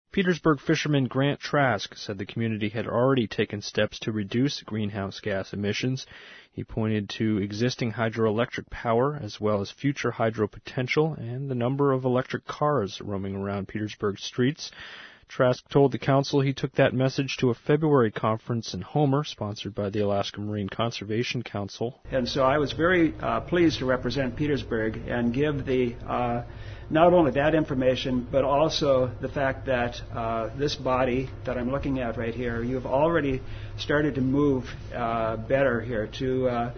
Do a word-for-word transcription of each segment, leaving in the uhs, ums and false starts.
Petersburg fisherman Grant Trask said the community had already taken steps to reduce greenhouse gas emissions. He pointed to existing hydroelectric power as well as future hydro potential and the number of electric cars roaming around Petersburg streets. Trask told the council he took that message to a February conference in Homer, sponsored by the Alaska Marine Conservation Council. And so I was very uh, pleased to represent Petersburg and give the uh, not only that information, but also the fact that uh, this body that I'm looking at right here, you've already started to move uh, better here to uh,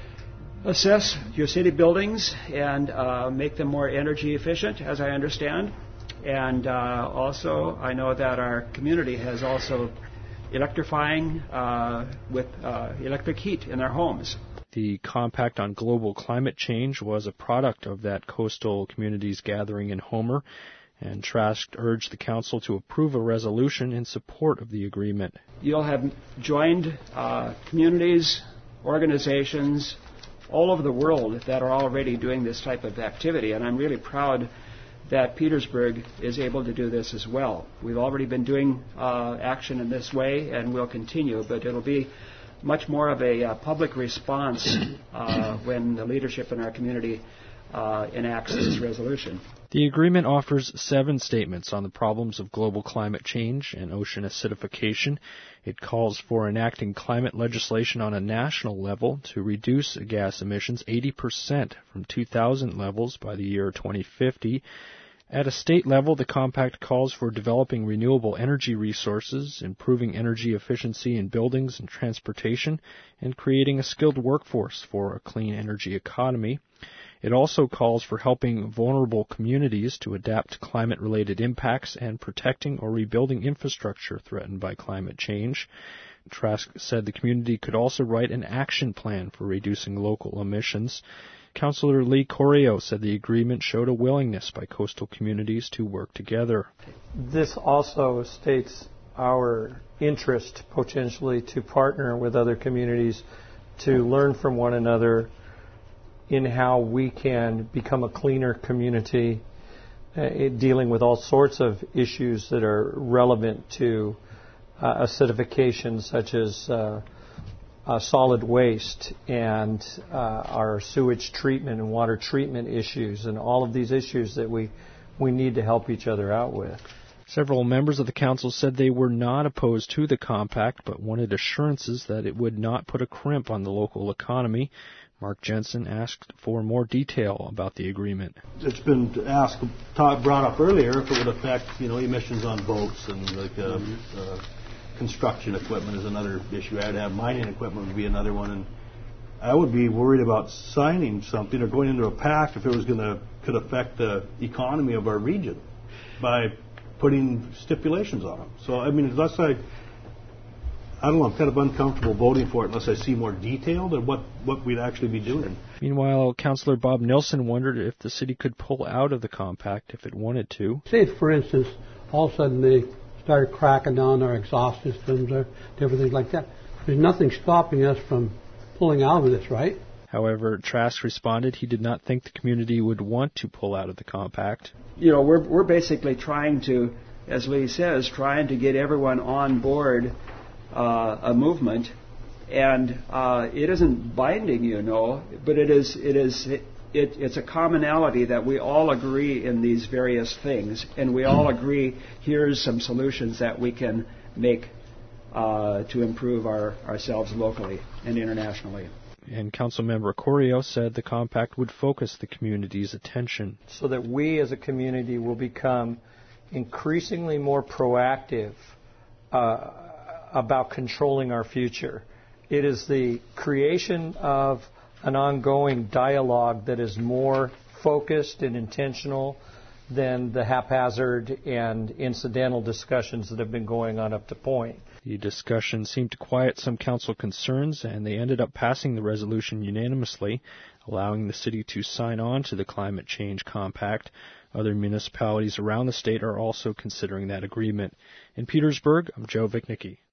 assess your city buildings and uh, make them more energy efficient, as I understand. And uh, also, I know that our community has also electrifying uh, with uh, electric heat in their homes. The Compact on Global Climate Change was a product of that coastal communities gathering in Homer, and Trask urged the council to approve a resolution in support of the agreement. You'll have joined uh, communities, organizations all over the world that are already doing this type of activity, and I'm really proud that Petersburg is able to do this as well. We've already been doing uh, action in this way, and we'll continue, but it'll be much more of a uh, public response uh, when the leadership in our community uh, enacts this resolution. The agreement offers seven statements on the problems of global climate change and ocean acidification. It calls for enacting climate legislation on a national level to reduce gas emissions eighty percent from two thousand levels by the year twenty fifty. At a state level, the compact calls for developing renewable energy resources, improving energy efficiency in buildings and transportation, and creating a skilled workforce for a clean energy economy. It also calls for helping vulnerable communities to adapt to climate-related impacts and protecting or rebuilding infrastructure threatened by climate change. Trask said the community could also write an action plan for reducing local emissions. Councillor Lee Corio said the agreement showed a willingness by coastal communities to work together. This also states our interest potentially to partner with other communities to learn from one another in how we can become a cleaner community, uh, dealing with all sorts of issues that are relevant to uh, acidification, such as uh, uh, solid waste and uh, our sewage treatment and water treatment issues, and all of these issues that we, we need to help each other out with. Several members of the council said they were not opposed to the compact, but wanted assurances that it would not put a crimp on the local economy. Mark Jensen asked for more detail about the agreement. It's been asked, brought up earlier, if it would affect, you know, emissions on boats and like uh, mm-hmm. uh, construction equipment is another issue. I'd have mining equipment would be another one, and I would be worried about signing something or going into a pact if it was going to could affect the economy of our region by putting stipulations on them. So I mean, unless I. I don't know, I'm kind of uncomfortable voting for it unless I see more detail than what, what we'd actually be doing. Meanwhile, Councillor Bob Nilsson wondered if the city could pull out of the compact if it wanted to. Say, for instance, all of a sudden they started cracking down our exhaust systems or different things like that. There's nothing stopping us from pulling out of this, right? However, Trask responded he did not think the community would want to pull out of the compact. You know, we're we're basically trying to, as Lee says, trying to get everyone on board Uh, a movement, and uh, it isn't binding, you know, but it is. It is. It, it, it's a commonality that we all agree in these various things, and we all agree here's some solutions that we can make uh, to improve our ourselves locally and internationally. And Councilmember Corio said the compact would focus the community's attention, so that we as a community will become increasingly more proactive Uh, about controlling our future. It is the creation of an ongoing dialogue that is more focused and intentional than the haphazard and incidental discussions that have been going on up to point. The discussion seemed to quiet some council concerns, and they ended up passing the resolution unanimously, allowing the city to sign on to the Climate Change Compact. Other municipalities around the state are also considering that agreement. In Petersburg, I'm Joe Vichnicki.